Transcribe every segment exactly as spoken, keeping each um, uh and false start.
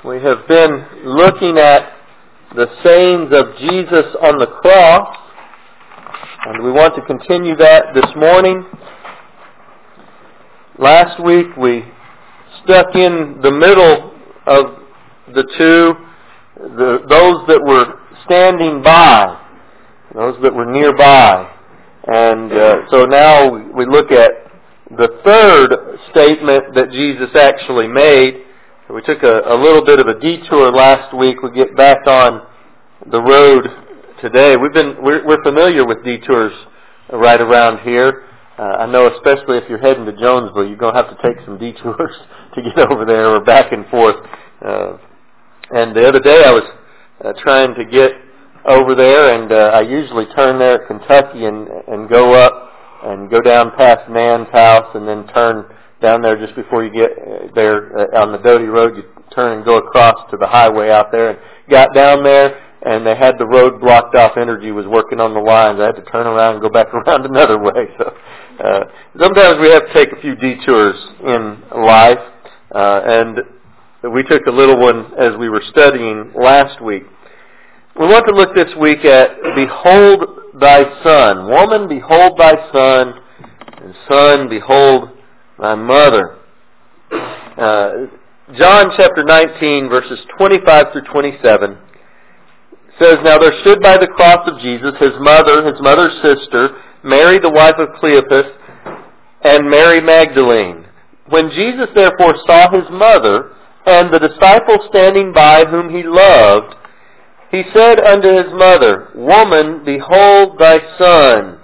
We have been looking at the sayings of Jesus on the cross, and we want to continue that this morning. Last week we stuck in the middle of the two, the, those that were standing by, those that were nearby. And uh, so now we look at the third statement that Jesus actually made. We took a, a little bit of a detour last week. We get back on the road today. We've been we're, we're familiar with detours right around here. Uh, I know, especially if you're heading to Jonesville, you're going to have to take some detours to get over there, or back and forth. Uh, and the other day, I was uh, trying to get over there, and uh, I usually turn there at Kentucky and and go up and go down past Nan's house, and then turn down there just before you get there uh, on the Doty Road. You turn and go across to the highway out there, and got down there, and they had the road blocked off. Energy was working on the lines. I had to turn around and go back around another way. So uh, sometimes we have to take a few detours in life, uh, and we took a little one as we were studying last week. We want to look this week at Behold Thy Son. Woman, behold thy son, and son, behold my mother. Uh, John chapter nineteen, verses twenty-five through twenty-seven says, Now there stood by the cross of Jesus his mother, his mother's sister, Mary the wife of Cleophas, and Mary Magdalene. When Jesus therefore saw his mother, and the disciple standing by whom he loved, he said unto his mother, Woman, behold thy son.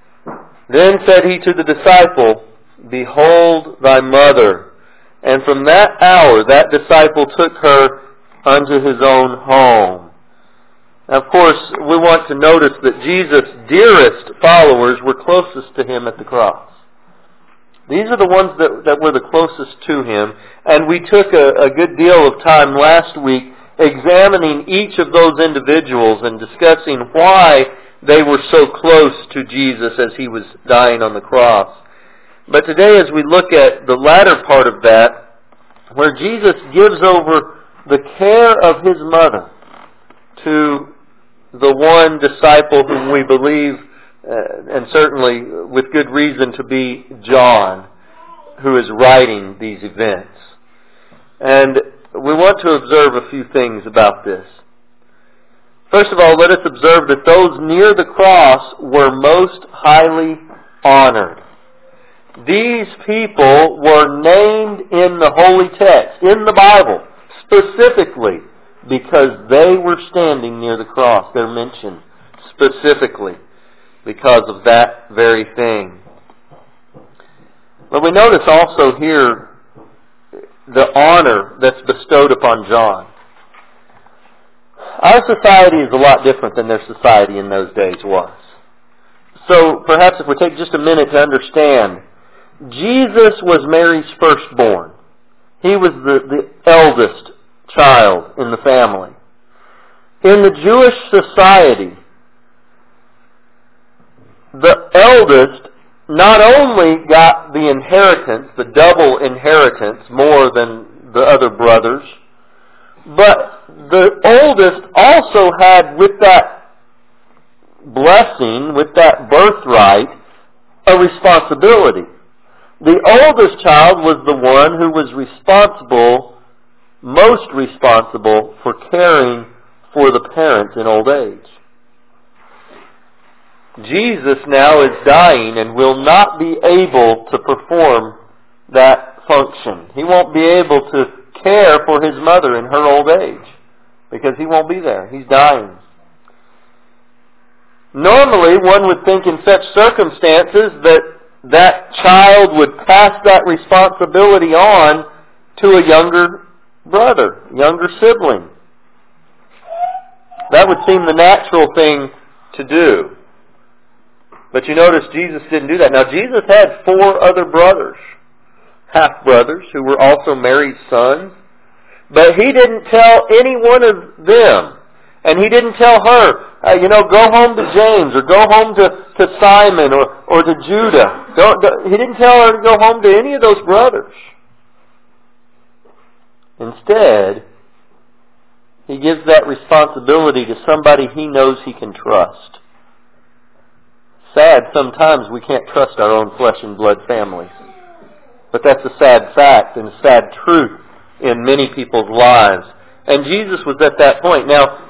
Then said he to the disciple, Behold thy mother. And from that hour that disciple took her unto his own home. Now, of course, we want to notice that Jesus' dearest followers were closest to him at the cross. These are the ones that, that were the closest to him. And we took a, a good deal of time last week examining each of those individuals and discussing why they were so close to Jesus as he was dying on the cross. But today, as we look at the latter part of that, where Jesus gives over the care of his mother to the one disciple whom we believe, uh, and certainly with good reason, to be John, who is writing these events. And we want to observe a few things about this. First of all, let us observe that those near the cross were most highly honored. These people were named in the holy text, in the Bible, specifically because they were standing near the cross. They're mentioned specifically because of that very thing. But we notice also here the honor that's bestowed upon John. Our society is a lot different than their society in those days was. So perhaps if we take just a minute to understand, Jesus was Mary's firstborn. He was the, the eldest child in the family. In the Jewish society, the eldest not only got the inheritance, the double inheritance, more than the other brothers, but the oldest also had, with that blessing, with that birthright, a responsibility. The oldest child was the one who was responsible, most responsible, for caring for the parents in old age. Jesus now is dying and will not be able to perform that function. He won't be able to care for his mother in her old age because he won't be there. He's dying. Normally, one would think in such circumstances that that child would pass that responsibility on to a younger brother, younger sibling. That would seem the natural thing to do. But you notice Jesus didn't do that. Now, Jesus had four other brothers, half-brothers, who were also Mary's sons. But he didn't tell any one of them. And he didn't tell her, uh, you know, go home to James, or go home to, to Simon, or, or to Judah. Don't, don't, he didn't tell her to go home to any of those brothers. Instead, He gives that responsibility to somebody he knows he can trust. Sad, sometimes we can't trust our own flesh and blood families. But that's a sad fact and a sad truth in many people's lives. And Jesus was at that point. Now,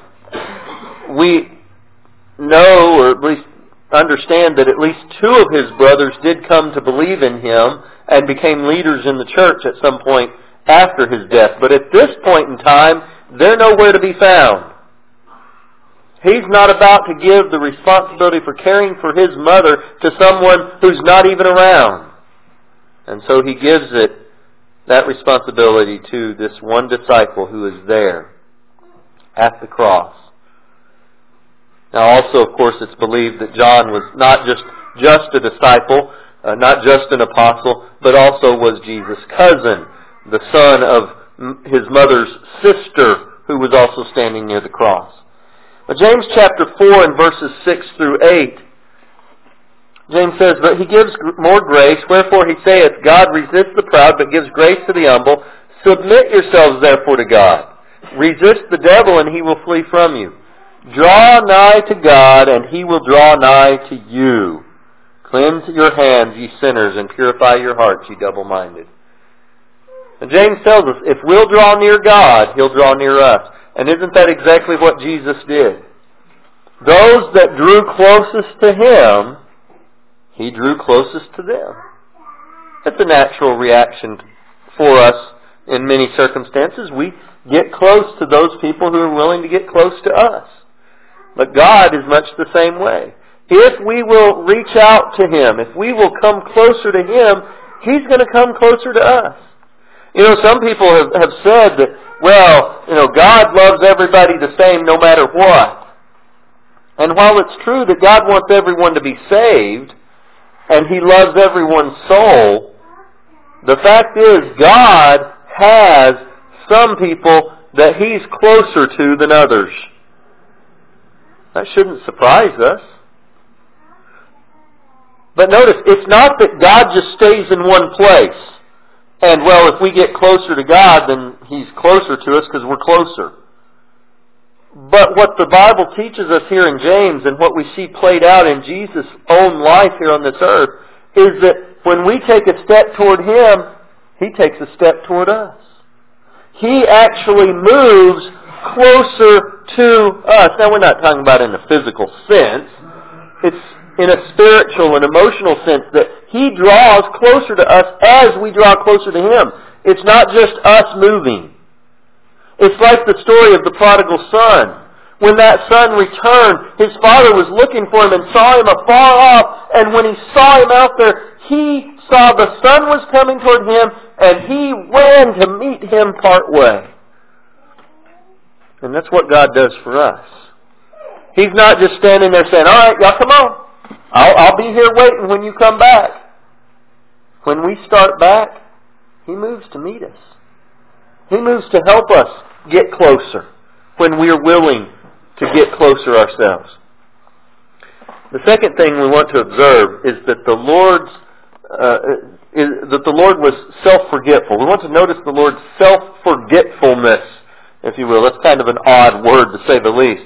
we know, or at least understand, that at least two of his brothers did come to believe in him and became leaders in the church at some point after his death. But at this point in time, they're nowhere to be found. He's not about to give the responsibility for caring for his mother to someone who's not even around. And so he gives it, that responsibility, to this one disciple who is there at the cross. Now also, of course, it's believed that John was not just, just a disciple, uh, not just an apostle, but also was Jesus' cousin, the son of his mother's sister, who was also standing near the cross. But James chapter four and verses six through eight, James says, "But he gives more grace, wherefore he saith, God resists the proud, but gives grace to the humble. Submit yourselves therefore to God. Resist the devil, and he will flee from you. Draw nigh to God, and he will draw nigh to you. Cleanse your hands, ye sinners, and purify your hearts, ye double-minded." And James tells us, if we'll draw near God, he'll draw near us. And isn't that exactly what Jesus did? Those that drew closest to him, he drew closest to them. That's a natural reaction for us in many circumstances. We get close to those people who are willing to get close to us. But God is much the same way. If we will reach out to him, if we will come closer to him, he's going to come closer to us. You know, some people have, have said that, well, you know, God loves everybody the same no matter what. And while it's true that God wants everyone to be saved, and he loves everyone's soul, the fact is God has some people that he's closer to than others. That shouldn't surprise us. But notice, it's not that God just stays in one place. And, well, if we get closer to God, then he's closer to us because we're closer. But what the Bible teaches us here in James, and what we see played out in Jesus' own life here on this earth, is that when we take a step toward him, he takes a step toward us. He actually moves closer to us. Now, we're not talking about in a physical sense. It's in a spiritual and emotional sense that he draws closer to us as we draw closer to him. It's not just us moving. It's like the story of the prodigal son. When that son returned, his father was looking for him and saw him afar off. And when he saw him out there, he saw the son was coming toward him, and he ran to meet him part way. And that's what God does for us. He's not just standing there saying, all right, y'all come on. I'll, I'll be here waiting when you come back. When we start back, he moves to meet us. He moves to help us get closer when we are willing to get closer ourselves. The second thing we want to observe is that the Lord's uh, is that the Lord was self-forgetful. We want to notice the Lord's self-forgetfulness, if you will. That's kind of an odd word to say the least.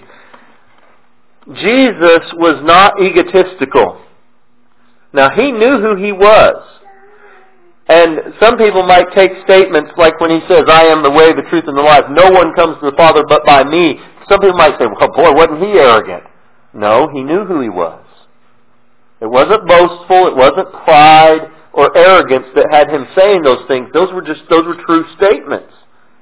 Jesus was not egotistical. Now, he knew who he was. And some people might take statements like when he says, I am the way, the truth, and the life. No one comes to the Father but by me. Some people might say, well, boy, wasn't he arrogant? No, he knew who he was. It wasn't boastful. It wasn't pride or arrogance that had him saying those things. Those were just, those were true statements.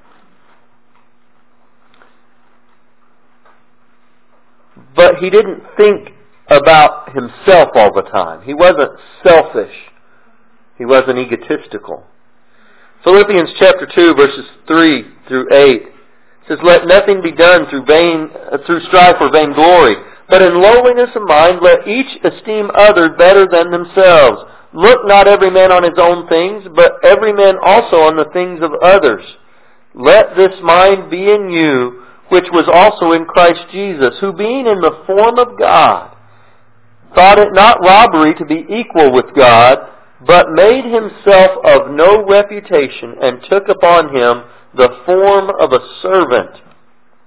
But he didn't think about himself all the time. He wasn't selfish. He wasn't egotistical. Philippians chapter two, verses three through eight says, Let nothing be done through vain, uh, through strife or vainglory, but in lowliness of mind let each esteem others better than themselves. Look not every man on his own things, but every man also on the things of others. Let this mind be in you, which was also in Christ Jesus, who being in the form of God, thought it not robbery to be equal with God, but made himself of no reputation, and took upon him the form of a servant,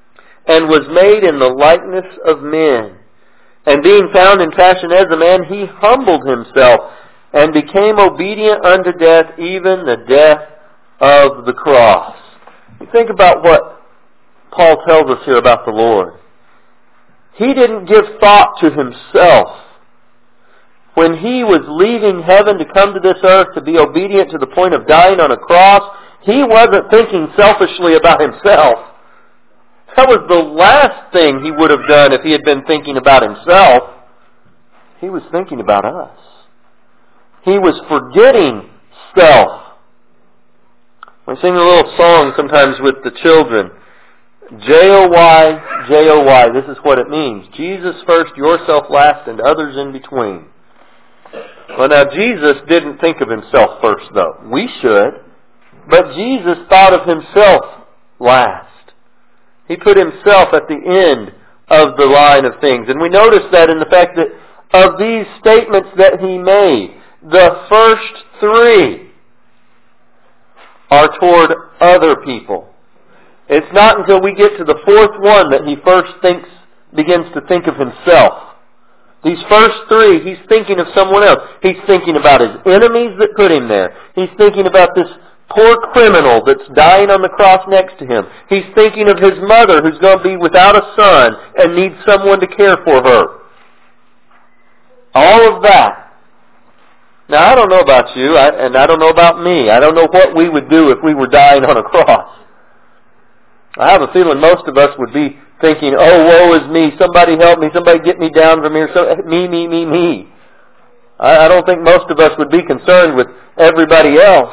and was made in the likeness of men. And being found in fashion as a man, he humbled himself, and became obedient unto death, even the death of the cross. You think about what Paul tells us here about the Lord. He didn't give thought to himself. When he was leaving heaven to come to this earth to be obedient to the point of dying on a cross, he wasn't thinking selfishly about himself. That was the last thing he would have done if he had been thinking about himself. He was thinking about us. He was forgetting self. We sing a little song sometimes with the children. J O Y, J O Y. This is what it means. Jesus first, yourself last, and others in between. Well, now, Jesus didn't think of himself first, though. We should. But Jesus thought of himself last. He put himself at the end of the line of things. And we notice that in the fact that of these statements that he made, the first three are toward other people. It's not until we get to the fourth one that he first thinks, begins to think of himself. These first three, he's thinking of someone else. He's thinking about his enemies that put him there. He's thinking about this poor criminal that's dying on the cross next to him. He's thinking of his mother who's going to be without a son and needs someone to care for her. All of that. Now, I don't know about you, I, and I don't know about me. I don't know what we would do if we were dying on a cross. I have a feeling most of us would be thinking, oh, woe is me, somebody help me, somebody get me down from here, so, me, me, me, me. I, I don't think most of us would be concerned with everybody else.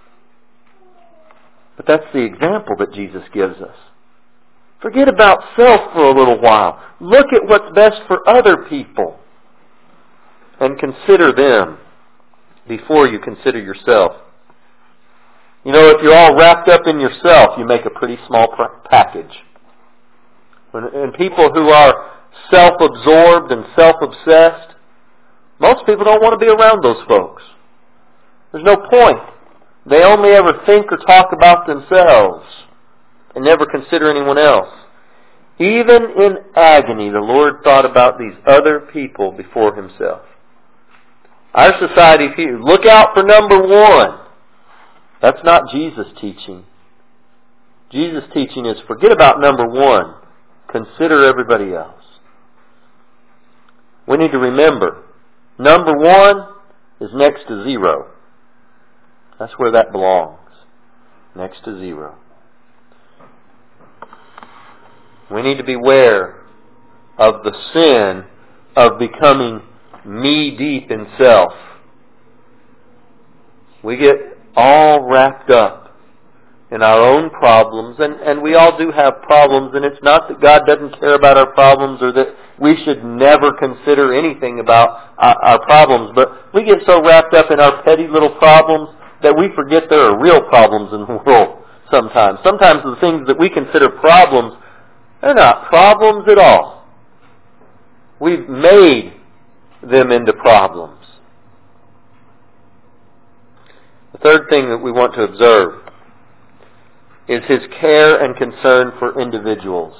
But that's the example that Jesus gives us. Forget about self for a little while. Look at what's best for other people. And consider them before you consider yourself. You know, if you're all wrapped up in yourself, you make a pretty small package. When, and people who are self-absorbed and self-obsessed, most people don't want to be around those folks. There's no point. They only ever think or talk about themselves and never consider anyone else. Even in agony, the Lord thought about these other people before himself. Our society, if you look out for number one, that's not Jesus' teaching. Jesus' teaching is forget about number one. Consider everybody else. We need to remember, number one is next to zero. That's where that belongs. Next to zero. We need to beware of the sin of becoming knee-deep in self. We get all wrapped up in our own problems, and, and we all do have problems, and it's not that God doesn't care about our problems or that we should never consider anything about our, our problems, but we get so wrapped up in our petty little problems that we forget there are real problems in the world sometimes. Sometimes the things that we consider problems, they're not problems at all. We've made them into problems. The third thing that we want to observe is his care and concern for individuals.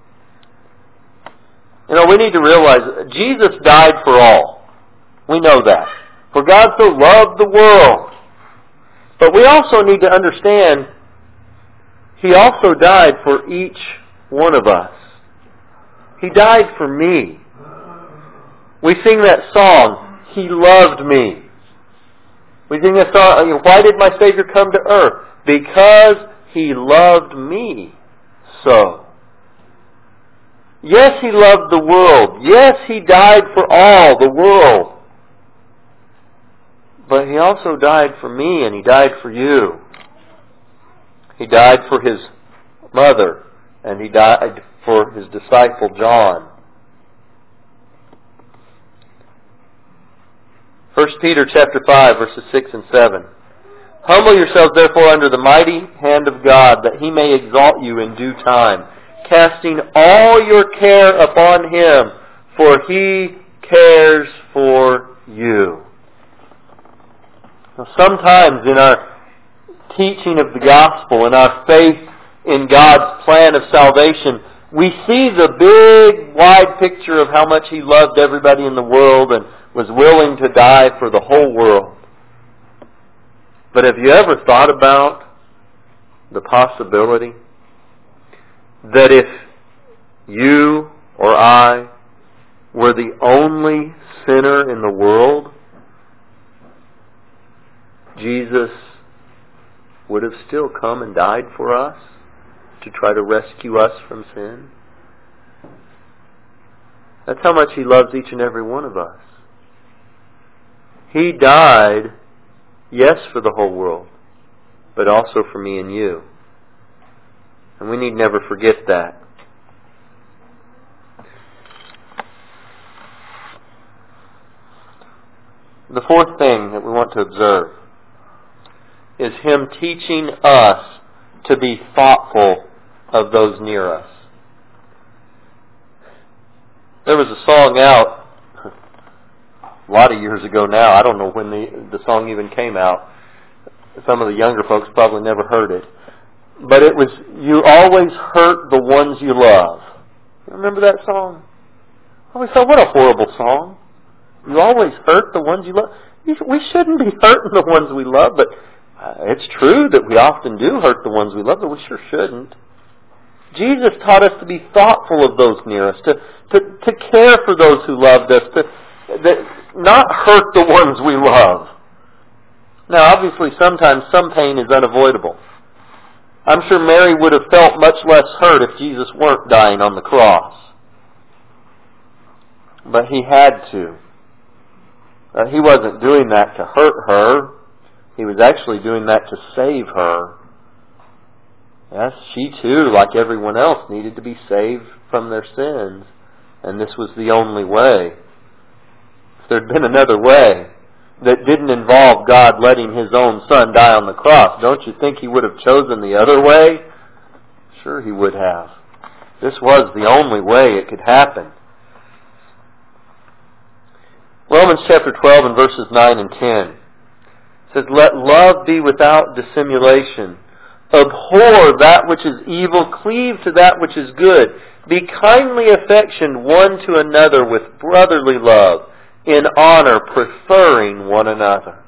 You know, we need to realize Jesus died for all. We know that. For God so loved the world. But we also need to understand he also died for each one of us. He died for me. We sing that song, He Loved Me. We sing that song, why did my Savior come to earth? Because He loved me so. Yes, He loved the world. Yes, He died for all the world. But He also died for me, and He died for you. He died for His mother, and He died for His disciple John. First Peter chapter five, verses six and seven. Humble yourselves therefore under the mighty hand of God, that He may exalt you in due time, casting all your care upon Him, for He cares for you. Now, sometimes in our teaching of the gospel, in our faith in God's plan of salvation, We see the big, wide picture of how much He loved everybody in the world and was willing to die for the whole world. But have you ever thought about the possibility that if you or I were the only sinner in the world, Jesus would have still come and died for us to try to rescue us from sin? That's how much He loves each and every one of us. He died, yes, for the whole world, but also for me and you. And we need never forget that. The fourth thing that we want to observe is Him teaching us to be thoughtful of those near us. There was a song out a lot of years ago now. I don't know when the, the song even came out. Some of the younger folks probably never heard it. But it was, you always hurt the ones you love. You remember that song? I always thought, what a horrible song. You always hurt the ones you love. We shouldn't be hurting the ones we love, but it's true that we often do hurt the ones we love, but we sure shouldn't. Jesus taught us to be thoughtful of those near us, to, to, to care for those who loved us, to, to not hurt the ones we love. Now, obviously, sometimes some pain is unavoidable. I'm sure Mary would have felt much less hurt if Jesus weren't dying on the cross. But He had to. Uh, he wasn't doing that to hurt her. He was actually doing that to save her. Yes, she too, like everyone else, needed to be saved from their sins. And this was the only way. If there had been another way that didn't involve God letting His own Son die on the cross, don't you think He would have chosen the other way? Sure He would have. This was the only way it could happen. Romans chapter twelve and verses nine and ten says, "Let love be without dissimulation. Abhor that which is evil, cleave to that which is good. Be kindly affectioned one to another with brotherly love, in honor, preferring one another."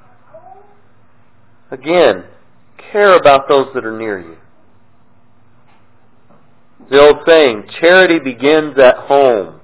Again, care about those that are near you. The old saying, charity begins at home.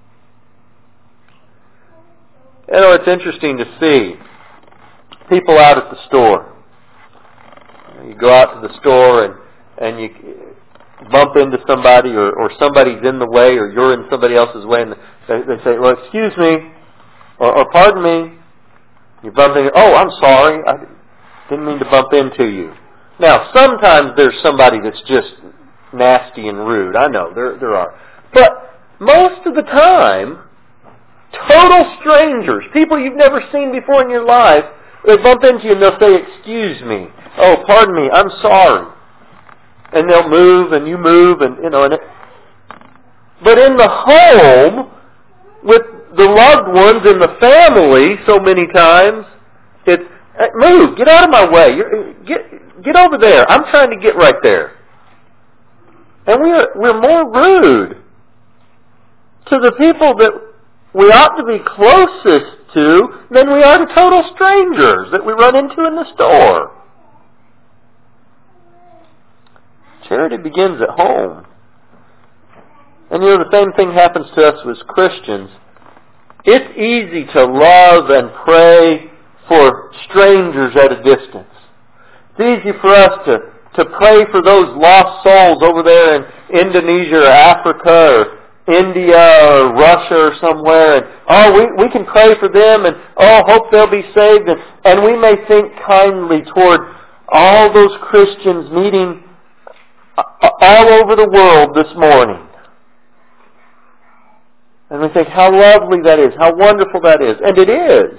You know, it's interesting to see people out at the store. You go out to the store and, and you bump into somebody, or, or somebody's in the way, or you're in somebody else's way, and they, they say, "Well, excuse me," or, or "Pardon me." You bump into, "Oh, I'm sorry. I didn't mean to bump into you." Now, sometimes there's somebody that's just nasty and rude. I know, there there are. But most of the time, total strangers, people you've never seen before in your life, they bump into you and they'll say, "Excuse me. Oh, pardon me. I'm sorry." And they'll move and you move, and you know. And it, but in the home, with the loved ones in the family, so many times, it's, hey, "Move. Get out of my way. You're, get get over there. I'm trying to get right there." And we're we're more rude to the people that we ought to be closest to than we are to total strangers that we run into in the store. Charity begins at home. And you know, the same thing happens to us as Christians. It's easy to love and pray for strangers at a distance. It's easy for us to, to pray for those lost souls over there in Indonesia or Africa or India or Russia or somewhere, and oh, we, we can pray for them, and oh, hope they'll be saved, and, and we may think kindly toward all those Christians meeting all over the world this morning. And we think how lovely that is, how wonderful that is, and it is.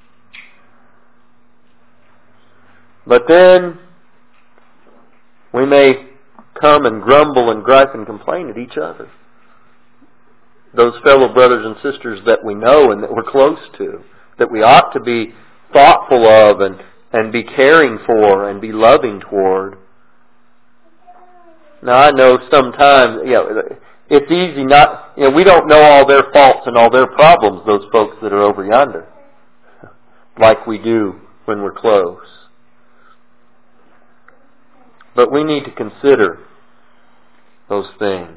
But then we may come and grumble and gripe and complain at each other. Those fellow brothers and sisters that we know and that we're close to, that we ought to be thoughtful of and, and be caring for and be loving toward. Now I know sometimes, you know, it's easy not, you know, we don't know all their faults and all their problems, those folks that are over yonder, like we do when we're close. But we need to consider those things.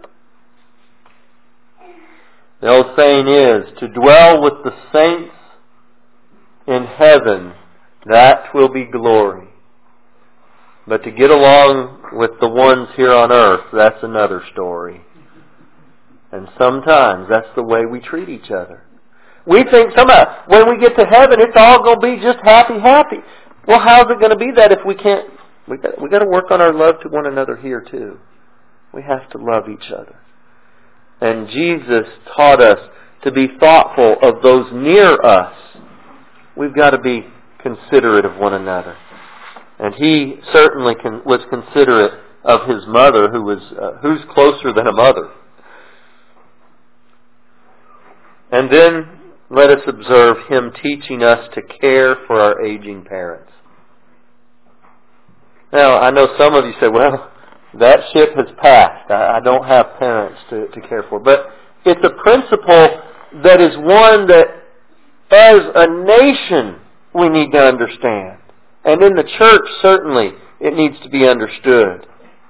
The old saying is, to dwell with the saints in heaven, that will be glory. But to get along with the ones here on earth, that's another story. And sometimes that's the way we treat each other. We think somehow when we get to heaven, it's all going to be just happy, happy. Well, how's it going to be that if we can't? We got, we got to work on our love to one another here too. We have to love each other. And Jesus taught us to be thoughtful of those near us. We've got to be considerate of one another. And He certainly can, was considerate of His mother, who was uh, who's closer than a mother. And then let us observe Him teaching us to care for our aging parents. Now, I know some of you say, well, that ship has passed. I don't have parents to, to care for. But it's a principle that is one that, as a nation, we need to understand. And in the church, certainly, it needs to be understood.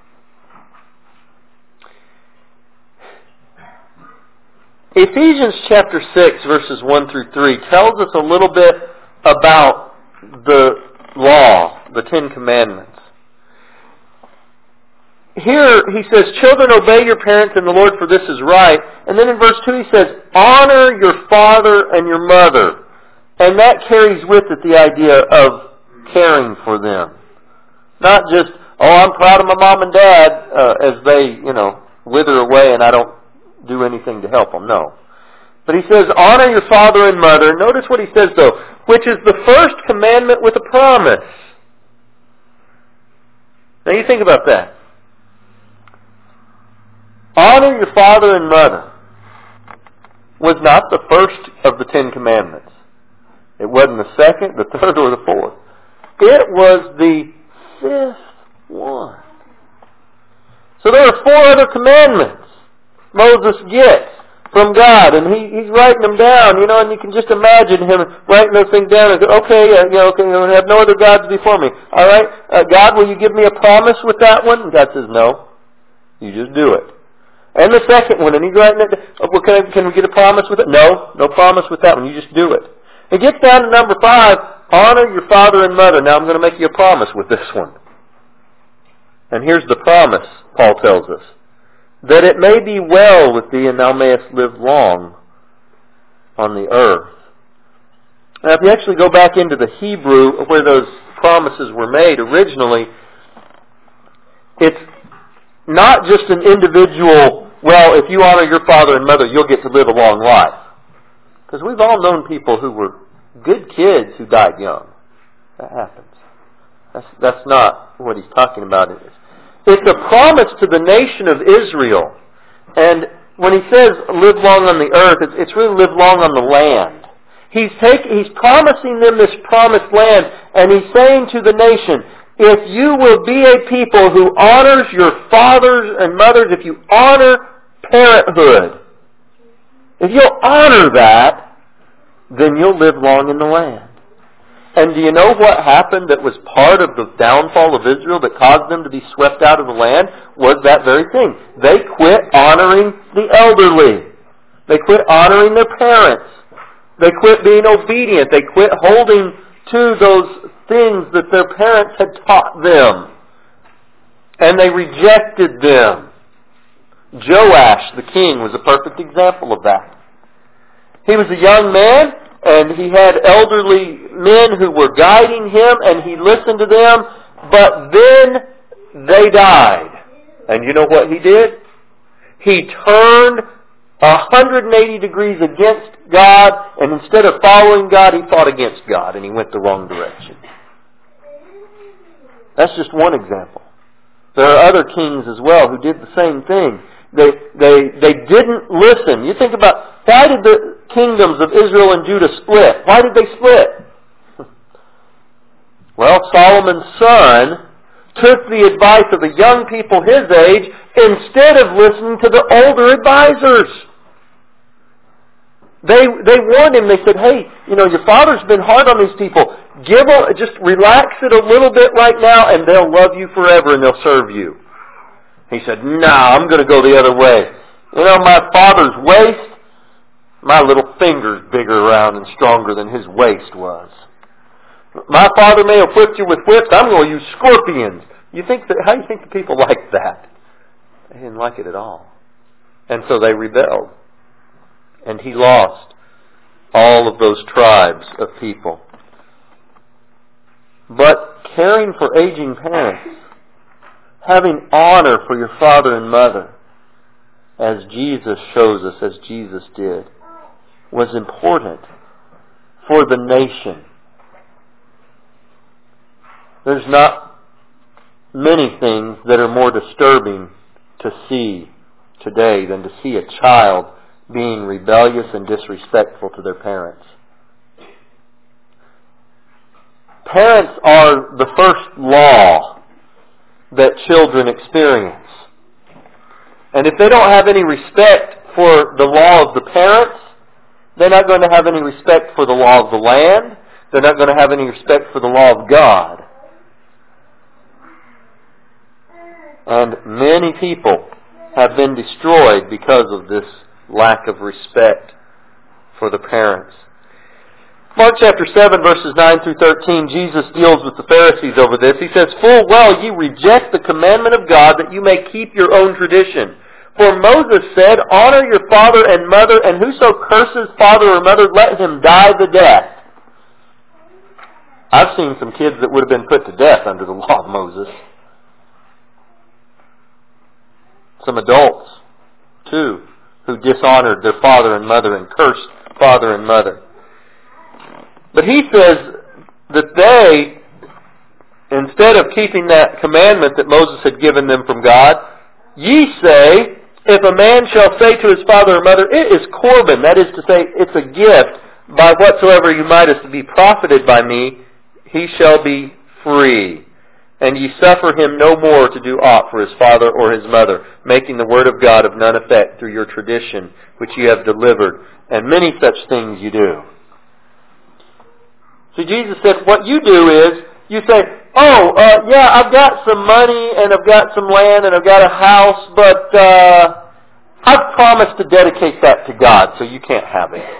Ephesians chapter six, verses one through three, tells us a little bit about the law, the Ten Commandments. Here he says, children, obey your parents in the Lord, for this is right. And then in verse two he says, honor your father and your mother. And that carries with it the idea of caring for them. Not just, oh, I'm proud of my mom and dad uh, as they, you know, wither away and I don't do anything to help them. No. But he says, honor your father and mother. Notice what he says, though, which is the first commandment with a promise. Now you think about that. Honor your father and mother was not the first of the Ten Commandments. It wasn't the second, the third, or the fourth. It was the fifth one. So there are four other commandments Moses gets from God, and he, he's writing them down, you know, and you can just imagine him writing those things down and go, okay, uh, you know, okay, you know, have no other gods before me. All right, uh, God, will you give me a promise with that one? And God says, no. You just do it. And the second one, and he's writing it down. Oh, well, can, I, can we get a promise with it? No, no promise with that one. You just do it. It gets down to number five, honor your father and mother. Now I'm going to make you a promise with this one. And here's the promise, Paul tells us. That it may be well with thee, and thou mayest live long on the earth. Now, if you actually go back into the Hebrew where those promises were made originally, it's not just an individual, well, if you honor your father and mother, you'll get to live a long life. Because we've all known people who were good kids who died young. That happens. That's, that's not what he's talking about. It is. It's a promise to the nation of Israel. And when he says live long on the earth, it's, it's really live long on the land. He's, take, he's promising them this promised land, and he's saying to the nation, if you will be a people who honors your fathers and mothers, if you honor parenthood, if you'll honor that, then you'll live long in the land. And do you know what happened that was part of the downfall of Israel that caused them to be swept out of the land? Was that very thing. They quit honoring the elderly. They quit honoring their parents. They quit being obedient. They quit holding to those things that their parents had taught them. And they rejected them. Joash, the king, was a perfect example of that. He was a young man, and he had elderly men who were guiding him, and he listened to them, but then they died. And you know what he did? He turned one hundred eighty degrees against God, and instead of following God, he fought against God, and he went the wrong direction. That's just one example. There are other kings as well who did the same thing. They, they, they didn't listen. You think about, why did the kingdoms of Israel and Judah split? Why did they split? Well, Solomon's son took the advice of the young people his age instead of listening to the older advisors. They they warned him. They said, hey, you know, your father's been hard on these people. Give them, just relax it a little bit right now and they'll love you forever and they'll serve you. He said, no, nah, I'm going to go the other way. You know, my father's waist, my little finger's bigger around and stronger than his waist was. My father may have whipped you with whips. I'm going to use scorpions. You think that? How do you think the people liked that? They didn't like it at all. And so they rebelled. And he lost all of those tribes of people. But caring for aging parents, having honor for your father and mother, as Jesus shows us, as Jesus did, was important for the nation. There's not many things that are more disturbing to see today than to see a child being rebellious and disrespectful to their parents. Parents are the first law that children experience. And if they don't have any respect for the law of the parents, they're not going to have any respect for the law of the land. They're not going to have any respect for the law of God. And many people have been destroyed because of this lack of respect for the parents. Mark chapter seven, verses nine through thirteen, Jesus deals with the Pharisees over this. He says, full well ye reject the commandment of God that you may keep your own tradition. For Moses said, honor your father and mother, and whoso curses father or mother, let him die the death. I've seen some kids that would have been put to death under the law of Moses. Some adults, too, who dishonored their father and mother and cursed father and mother. But he says that they, instead of keeping that commandment that Moses had given them from God, ye say, if a man shall say to his father or mother, it is Corban, that is to say, it's a gift, by whatsoever you mightest be profited by me, he shall be free. And ye suffer him no more to do aught for his father or his mother, making the word of God of none effect through your tradition, which ye have delivered. And many such things you do. So Jesus said, what you do is, you say, oh, uh, yeah, I've got some money, and I've got some land, and I've got a house, but uh, I've promised to dedicate that to God, so you can't have it.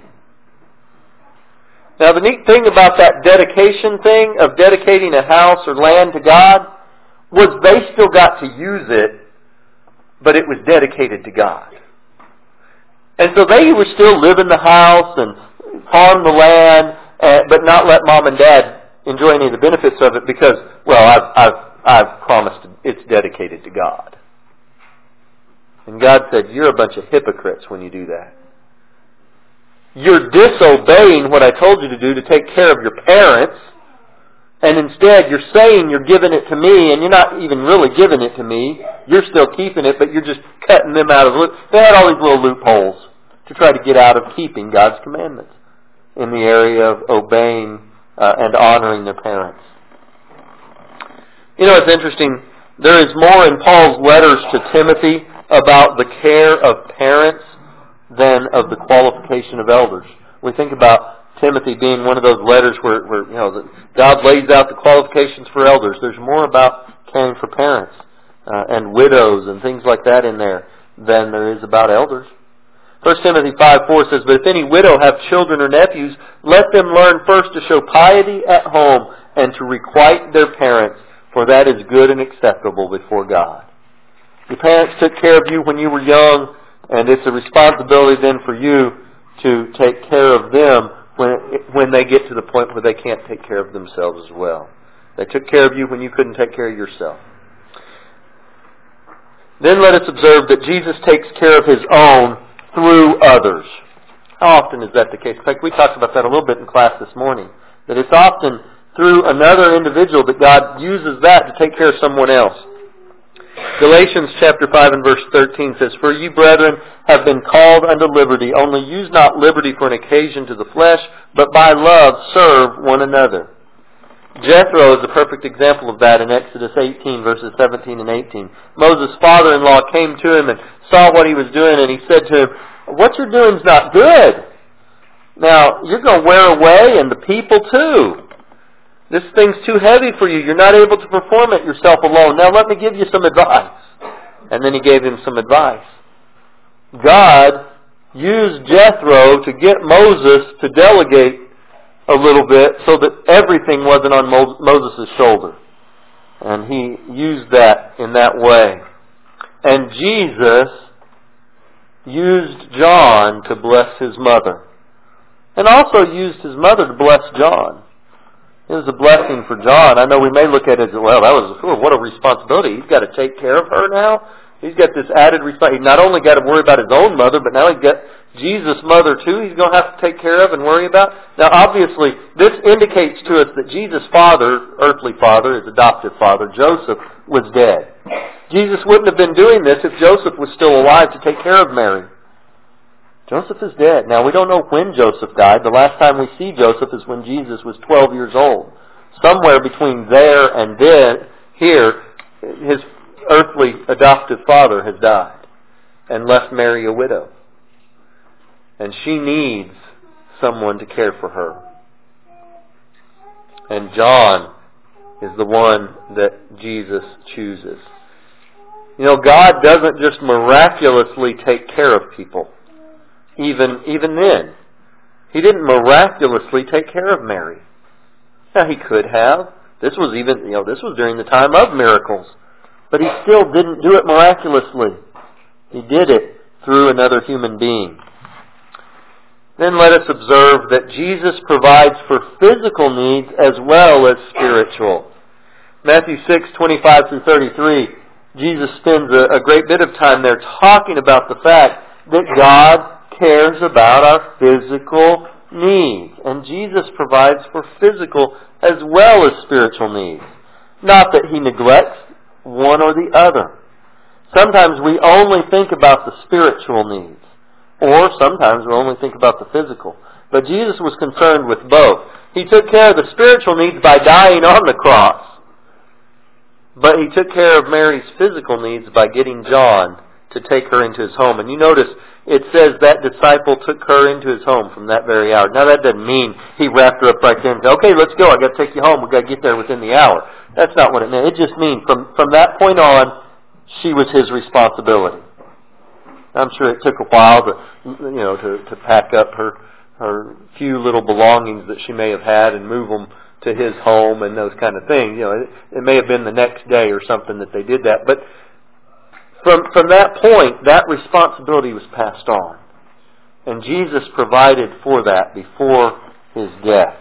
Now, the neat thing about that dedication thing of dedicating a house or land to God was they still got to use it, but it was dedicated to God. And so they would still live in the house and farm the land, uh, but not let mom and dad enjoy any of the benefits of it because, well, I've, I've, I've promised it's dedicated to God. And God said, you're a bunch of hypocrites when you do that. You're disobeying what I told you to do to take care of your parents, and instead you're saying you're giving it to me, and you're not even really giving it to me. You're still keeping it, but you're just cutting them out of the loop. They had all these little loopholes to try to get out of keeping God's commandments in the area of obeying uh, and honoring their parents. You know, it's interesting. There is more in Paul's letters to Timothy about the care of parents than of the qualification of elders. We think about Timothy being one of those letters where, where you know, God lays out the qualifications for elders. There's more about caring for parents uh, and widows and things like that in there than there is about elders. First Timothy five four says, but if any widow have children or nephews, let them learn first to show piety at home and to requite their parents, for that is good and acceptable before God. Your parents took care of you when you were young, and it's a responsibility then for you to take care of them when when they get to the point where they can't take care of themselves as well. They took care of you when you couldn't take care of yourself. Then let us observe that Jesus takes care of His own through others. How often is that the case? In fact, we talked about that a little bit in class this morning. That it's often through another individual that God uses that to take care of someone else. Galatians chapter five and verse thirteen says, for you, brethren, have been called unto liberty, only use not liberty for an occasion to the flesh, but by love serve one another. Jethro is a perfect example of that in Exodus eighteen, verses seventeen and eighteen. Moses' father-in-law came to him and saw what he was doing, and he said to him, "What you're doing is not good. Now, you're going to wear away, and the people too. This thing's too heavy for you. You're not able to perform it yourself alone. Now let me give you some advice." And then he gave him some advice. God used Jethro to get Moses to delegate a little bit so that everything wasn't on Mo- Moses' shoulder. And he used that in that way. And Jesus used John to bless his mother. And also used his mother to bless John. It was a blessing for John. I know we may look at it as, well, that was, oh, what a responsibility. He's got to take care of her now. He's got this added responsibility. He's not only got to worry about his own mother, but now he's got Jesus' mother too he's going to have to take care of and worry about. Now obviously, this indicates to us that Jesus' father, earthly father, his adoptive father, Joseph, was dead. Jesus wouldn't have been doing this if Joseph was still alive to take care of Mary. Joseph is dead. Now we don't know when Joseph died. The last time we see Joseph is when Jesus was twelve years old. Somewhere between there and then, here, his earthly adoptive father has died and left Mary a widow. And she needs someone to care for her. And John is the one that Jesus chooses. You know, God doesn't just miraculously take care of people. Even, even then. He didn't miraculously take care of Mary. Now, He could have. This was even, you know, this was during the time of miracles. But He still didn't do it miraculously. He did it through another human being. Then let us observe that Jesus provides for physical needs as well as spiritual. Matthew six, twenty-five through thirty-three, Jesus spends a, a great bit of time there talking about the fact that God cares about our physical needs. And Jesus provides for physical as well as spiritual needs. Not that He neglects one or the other. Sometimes we only think about the spiritual needs. Or sometimes we only think about the physical. But Jesus was concerned with both. He took care of the spiritual needs by dying on the cross. But He took care of Mary's physical needs by getting John to take her into His home. And you notice it says that disciple took her into his home from that very hour. Now that doesn't mean He wrapped her up right then and said, "Okay, let's go. I've got to take you home. We've got to get there within the hour." That's not what it meant. It just means from, from that point on, she was His responsibility. I'm sure it took a while to, you know, to, to pack up her her few little belongings that she may have had and move them to His home and those kind of things. You know, it, it may have been the next day or something that they did that. But from from that point, that responsibility was passed on, and Jesus provided for that before His death.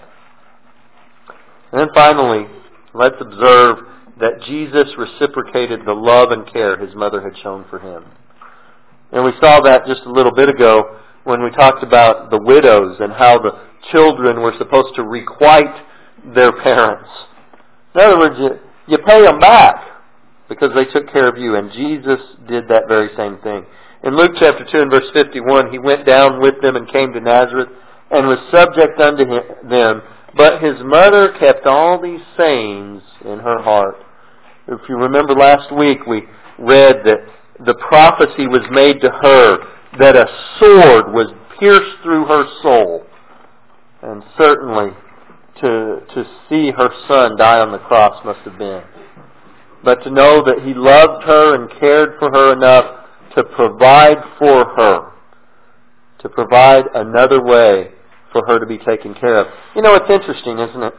And then finally, let's observe that Jesus reciprocated the love and care His mother had shown for Him. And we saw that just a little bit ago when we talked about the widows and how the children were supposed to requite their parents. In other words, you, you pay them back because they took care of you. And Jesus did that very same thing. In Luke chapter two and verse fifty-one, He went down with them and came to Nazareth and was subject unto him, them. But His mother kept all these sayings in her heart. If you remember last week, we read that the prophecy was made to her that a sword was pierced through her soul. And certainly to, to see her son die on the cross must have been. But to know that He loved her and cared for her enough to provide for her. To provide another way for her to be taken care of. You know, it's interesting, isn't it?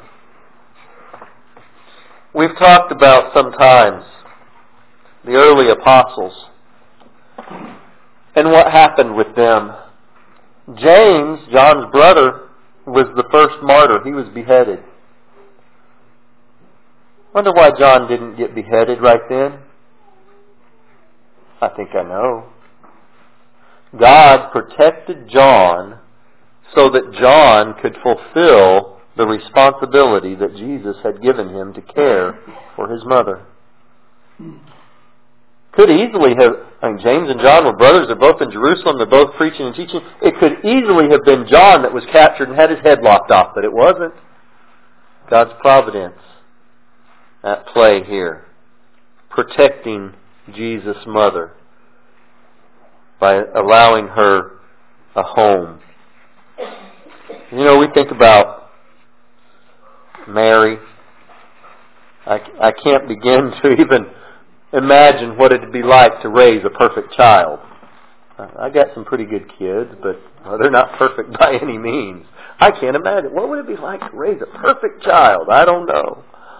We've talked about sometimes the early apostles and what happened with them. James, John's brother, was the first martyr. He was beheaded. Wonder why John didn't get beheaded right then? I think I know. God protected John so that John could fulfill the responsibility that Jesus had given him to care for his mother. Could easily have, I mean, James and John were brothers. They're both in Jerusalem. They're both preaching and teaching. It could easily have been John that was captured and had his head lopped off, but it wasn't. God's providence at play here, protecting Jesus' mother by allowing her a home. You know, we think about Mary. I, I can't begin to even imagine what it'd be like to raise a perfect child. I got some pretty good kids, but well, they're not perfect by any means. I can't imagine. What would it be like to raise a perfect child? I don't know.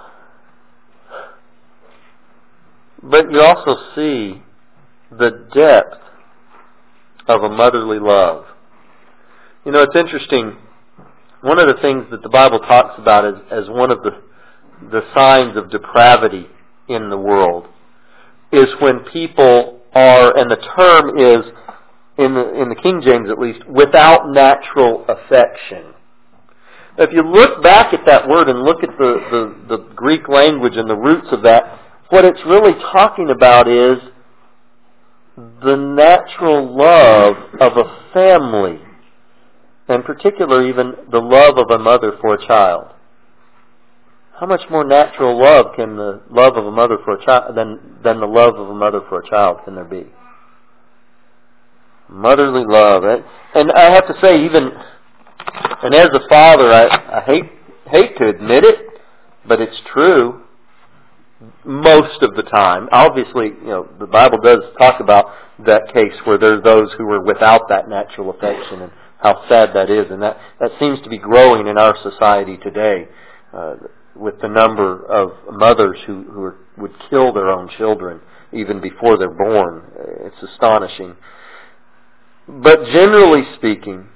But you also see the depth of a motherly love. You know, it's interesting. One of the things that the Bible talks about as, as one of the, the signs of depravity in the world is when people are, and the term is, in the, in the King James at least, without natural affection. If you look back at that word and look at the, the, the Greek language and the roots of that, what it's really talking about is the natural love of a family, and particularly even the love of a mother for a child. How much more natural love can the love of a mother for a child than, than the love of a mother for a child can there be? Motherly love. And I have to say, even, and as a father, I, I hate hate to admit it, but it's true most of the time. Obviously, you know, the Bible does talk about that case where there's those who are without that natural affection, and how sad that is. And that, that seems to be growing in our society today, uh, with the number of mothers who, who are, would kill their own children even before they're born. It's astonishing. But generally speaking,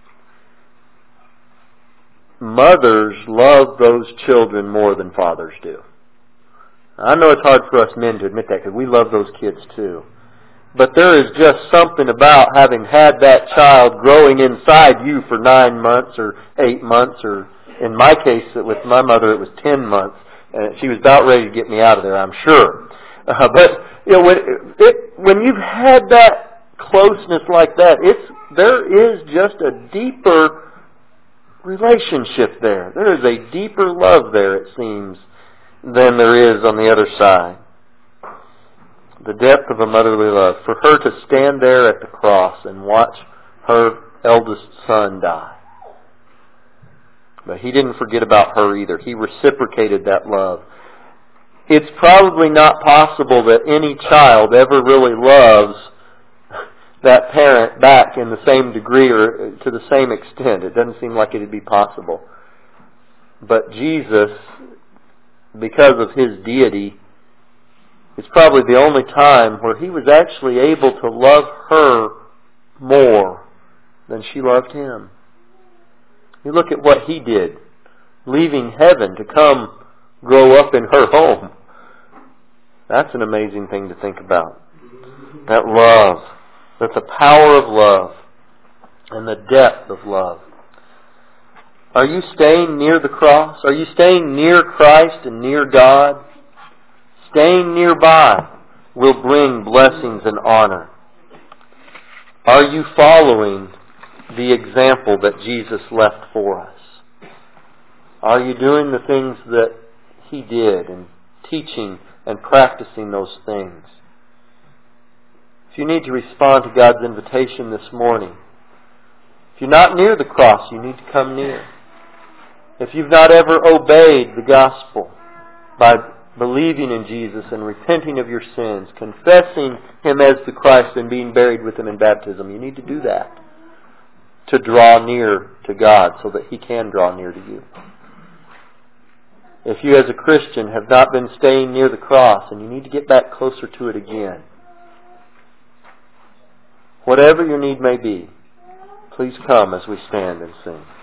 mothers love those children more than fathers do. I know it's hard for us men to admit that because we love those kids too. But there is just something about having had that child growing inside you for nine months or eight months, or in my case, with my mother, it was ten months. And she was about ready to get me out of there, I'm sure. Uh, but you know, when, it, when you've had that closeness like that, it's there is just a deeper relationship there. There is a deeper love there, it seems, than there is on the other side. The depth of a motherly love. For her to stand there at the cross and watch her eldest son die. But he didn't forget about her either. He reciprocated that love. It's probably not possible that any child ever really loves that parent back in the same degree or to the same extent. It doesn't seem like it would be possible. But Jesus, because of His deity, it's probably the only time where He was actually able to love her more than she loved Him. You look at what He did, leaving heaven to come grow up in her home. That's an amazing thing to think about. That love. That the power of love and the depth of love. Are you staying near the cross? Are you staying near Christ and near God? Staying nearby will bring blessings and honor. Are you following the example that Jesus left for us? Are you doing the things that He did and teaching and practicing those things? If you need to respond to God's invitation this morning, if you're not near the cross, you need to come near. If you've not ever obeyed the gospel by believing in Jesus and repenting of your sins, confessing Him as the Christ and being buried with Him in baptism, you need to do that to draw near to God so that He can draw near to you. If you as a Christian have not been staying near the cross and you need to get back closer to it again, whatever your need may be, please come as we stand and sing.